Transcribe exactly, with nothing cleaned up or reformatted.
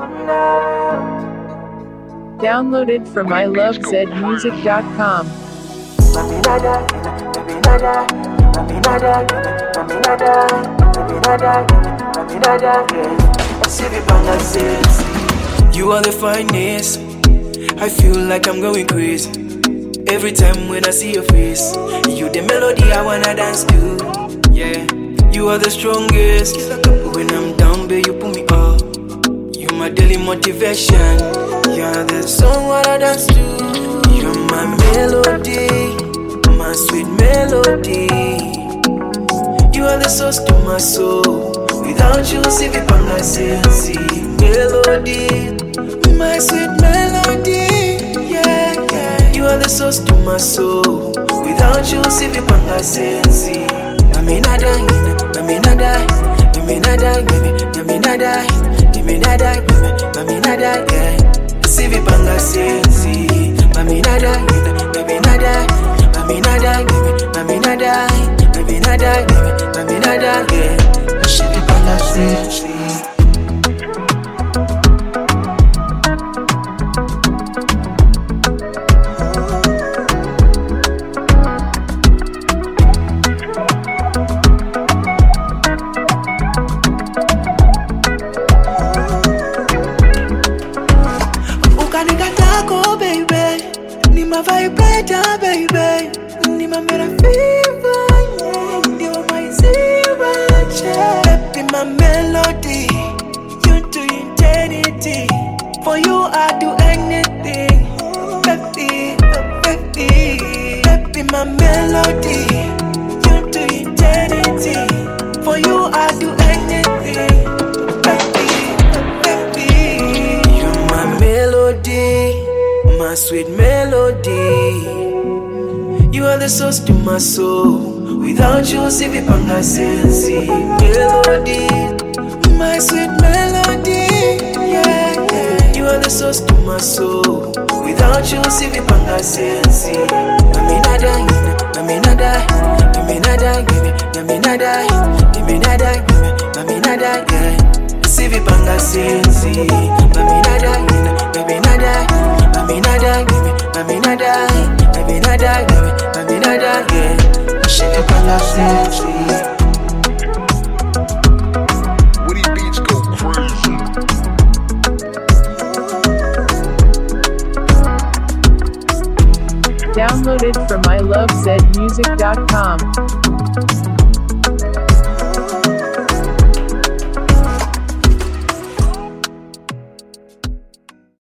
Downloaded from I love zed music dot com. Mami nada, mami nada, mami nada, mami nada, mami nada, mami nada, yeah. I see the bang says, you are the finest. I feel like I'm going crazy every time when I see your face. You the melody I wanna dance to, yeah. You are the strongest. When I'm down, babe, you pull me up. You my daily motivation. You're the song what I dance to. You're my melody, my sweet melody. You are the source to my soul. Without you, see me bang I say, melody, my sweet melody, yeah, yeah. You are the source to my soul. Without you, see me bang I say, Mami nada, mami nada, mami nada, mami nada, mami nada, mami nada, yeah. See me bang I say, Mami nada, mami nada, mami nada, mami nada, mami nada, mami nada, yeah. See me bang I say. Vibrator, baby, ni my mera fever, yeah. You are my zero, yeah. Baby, my melody, you do eternity. For you, I do anything, baby, baby. Baby, my melody, you do eternity. For you, I do anything, baby, baby. You're my melody, my sweet melody. You are the source to my soul. Without you, see me bang I say, melody, my sweet melody, yeah, yeah. You are the source to my soul. Without you, see me bang I say, Mami nada, mami nada, mami nada, mami nada, mami nada, mami nada, yeah. See me bang I say, Mami nada, mami nada. Mami nada, mami nada, mami nada, mami nada, yeah. She the bang I say. Woody beats go crazy. Downloaded from I love zed music dot com.